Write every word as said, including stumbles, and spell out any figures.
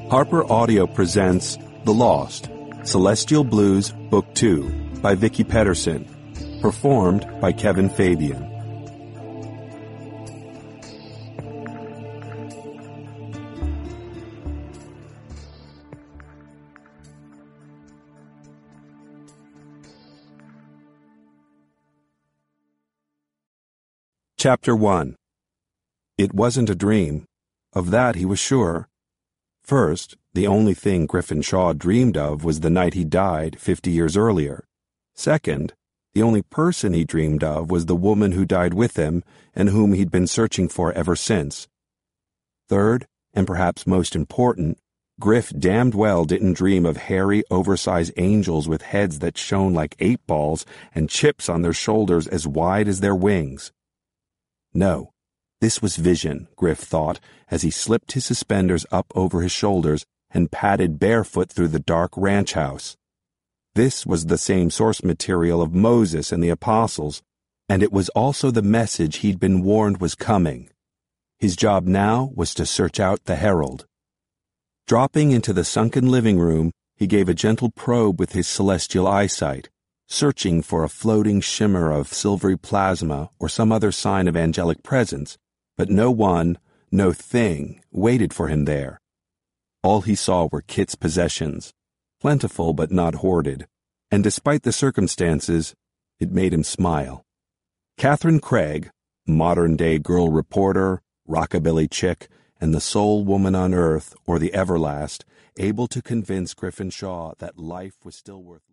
Harper Audio presents The Lost, Celestial Blues, Book two, by Vicki Pedersen, performed by Kevin Fabian. Chapter one. It wasn't a dream. Of that he was sure. First, the only thing Griffin Shaw dreamed of was the night he died fifty years earlier. Second, the only person he dreamed of was the woman who died with him and whom he'd been searching for ever since. Third, and perhaps most important, Griff damned well didn't dream of hairy, oversized angels with heads that shone like eight balls and chips on their shoulders as wide as their wings. No. This was vision, Griff thought, as he slipped his suspenders up over his shoulders and padded barefoot through the dark ranch house. This was the same source material of Moses and the apostles, and it was also the message he'd been warned was coming. His job now was to search out the herald. Dropping into the sunken living room, he gave a gentle probe with his celestial eyesight, searching for a floating shimmer of silvery plasma or some other sign of angelic presence. But no one, no thing, waited for him there. All he saw were Kit's possessions, plentiful but not hoarded, and despite the circumstances, it made him smile. Catherine Craig, modern-day girl reporter, rockabilly chick, and the sole woman on Earth, or the Everlast, able to convince Griffin Shaw that life was still worth